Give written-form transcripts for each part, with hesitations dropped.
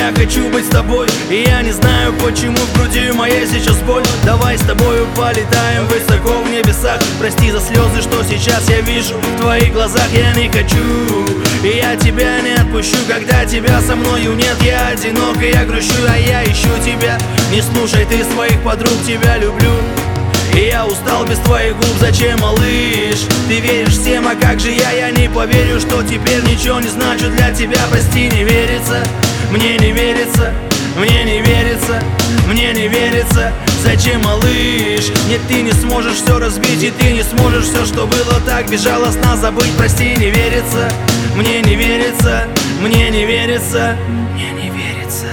я хочу быть с тобой, и я не знаю, почему в груди моей сейчас боль. Давай с тобою полетаем высоко в небесах. Прости за слезы, что сейчас я вижу в твоих глазах. Я не хочу, и я тебя не отпущу. Когда тебя со мною нет, я одинок и я грущу. А я ищу тебя, не слушай ты своих подруг, тебя люблю. И я устал без твоих губ, зачем, малыш? Ты веришь всем, а как же я не поверю, что теперь ничего не значу для тебя. Прости, не верится, мне не верится, мне не верится, мне не верится. Зачем, малыш? Нет, ты не сможешь все разбить, и ты не сможешь все, что было так безжалостно забыть. Прости, не верится, мне не верится, мне не верится, мне не верится.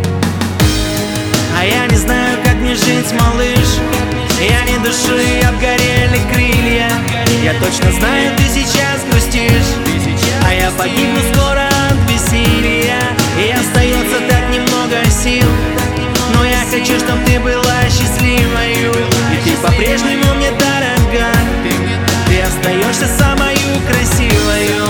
А я не знаю, как мне жить, малыш. Я не души, обгорели крылья. Я точно знаю, ты сейчас грустишь, а я погибну скоро от бессилия. И остается так немного сил, но я хочу, чтоб ты была счастливою. И ты по-прежнему мне дорога, ты остаешься самою красивою.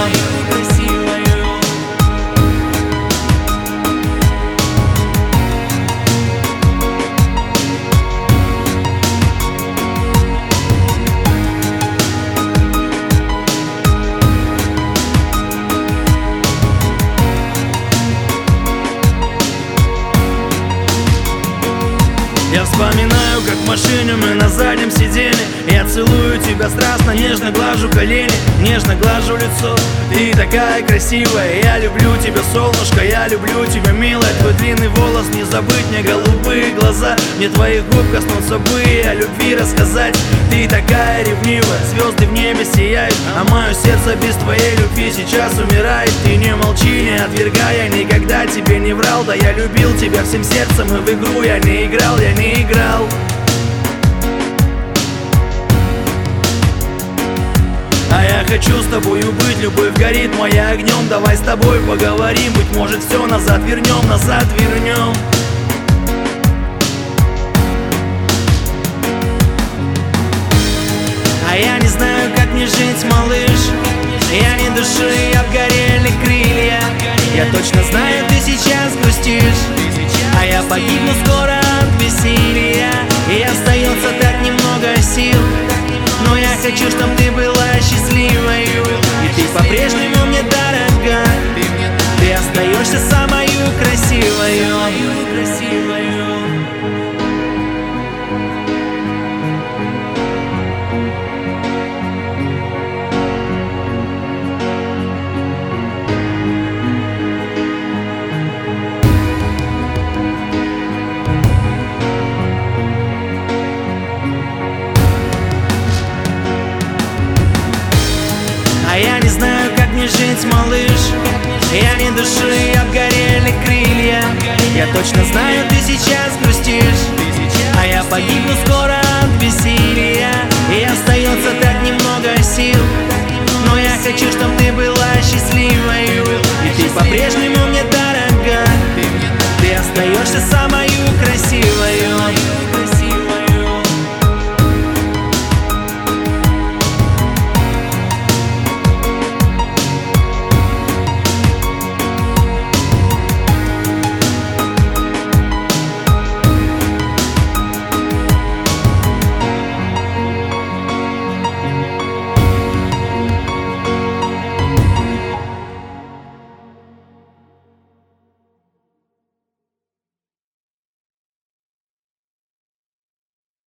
Я вспоминаю, как в машине мы на заднем сиденье. Я целую тебя страстно, нежно глажу колени, нежно глажу лицо. Ты такая красивая, я люблю тебя, солнышко, я люблю тебя, милая. Твой длинный волос, не забыть мне голубые глаза. Мне твоих губ коснуться бы и о любви рассказать. Ты такая ревнивая, звезды в небе сияют, а мое сердце без твоей любви сейчас умирает. Ты не молчи, не отвергай, я никогда тебе не врал. Да я любил тебя всем сердцем, и в игру я не играл, я не играл. А я хочу с тобою быть, любовь горит моя огнем. Давай с тобой поговорим, быть может все назад вернем, назад вернем. А я не знаю, как мне жить, малыш. Я не души, обгорели крылья. Я точно знаю, ты сейчас грустишь, а я погибну скоро от бессилия. И остается так немного сил, но я хочу, чтоб ты была счастливою. И ты по-прежнему мне дорога, ты остаешься самою красивою. А я не знаю, как мне жить, малыш. Я не души, обгорели крылья. Я точно знаю, ты сейчас грустишь, а я погибну скоро от бессилия. И остается